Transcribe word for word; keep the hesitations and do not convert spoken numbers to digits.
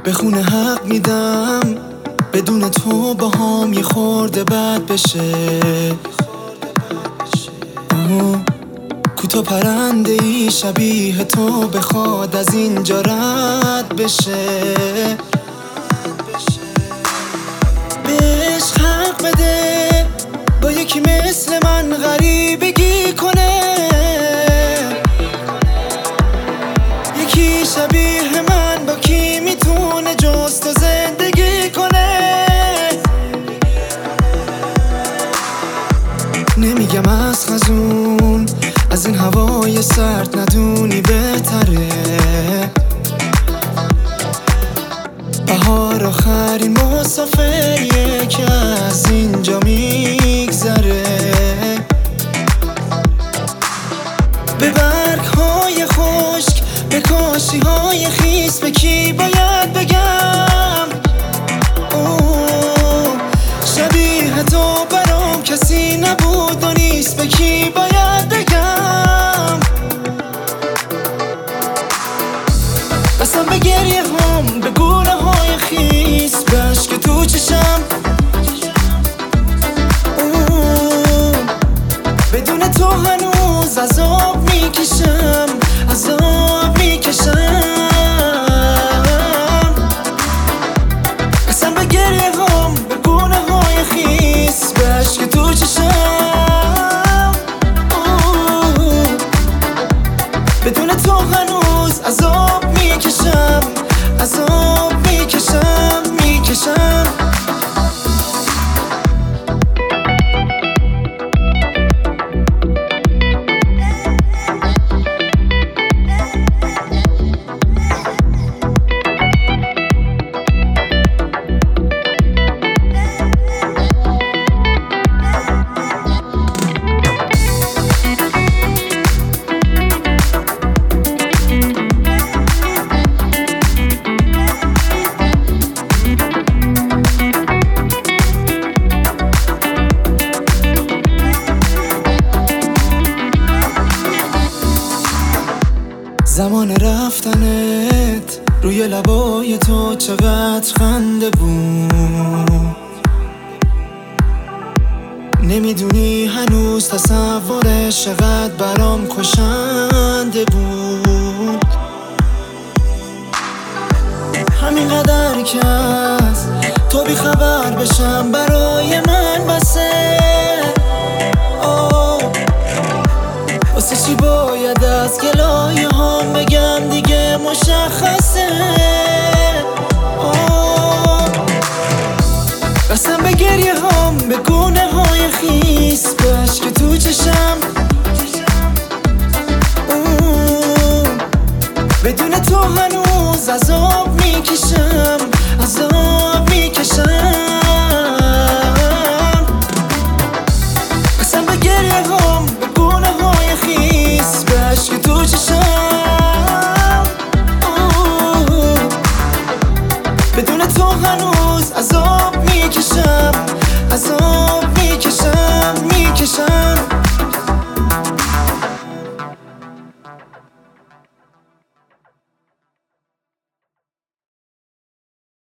به خونه حق میدم بدون تو با هم یه خورده بد بشه. کوتاه پرنده ای شبیه تو بخواد از اینجا رد بشه. بهش حق بده با یکی مثل من غریبگی کنه، یکی شبیه من با کی میتونه جز تو زندگی کنه. نمیگم از خزون از این هوای سرد ندونی بهتره، بهار آخرین مسافریه که از اینجا میگذره. به برگ های خشک به کاشی های خیس به کی باید بگم؟ اوه شبیه تو برام کسی نبود و نیست، به کی باید بگم؟ بسم به گریه هم به گونه های خیس به عشق تو چشم. بدون تو هنوز عذاب میکشم، عذاب میکشم. بسم به گریه هم به گونه های خیس به عشق تو چشم. بدون تو هنوز عذاب میکشم، عذاب میکشم میکشم. زمان رفتنت روی لبای تو چقدر خنده بود، نمیدونی هنوز تصورش چقدر برام کشنده بود. همینقدر که از تو بی خبر بشم برای من بسه. واسه چی باید از گلایه هم بگم دیگه مشخصه. قسم به گریه هم به گونه های خیس به عشق تو چشم. بدون تو هنوز عذاب میکشم، عذاب میکشم. قسم به گریه هم به گونه های خیس به عشق تو چشم.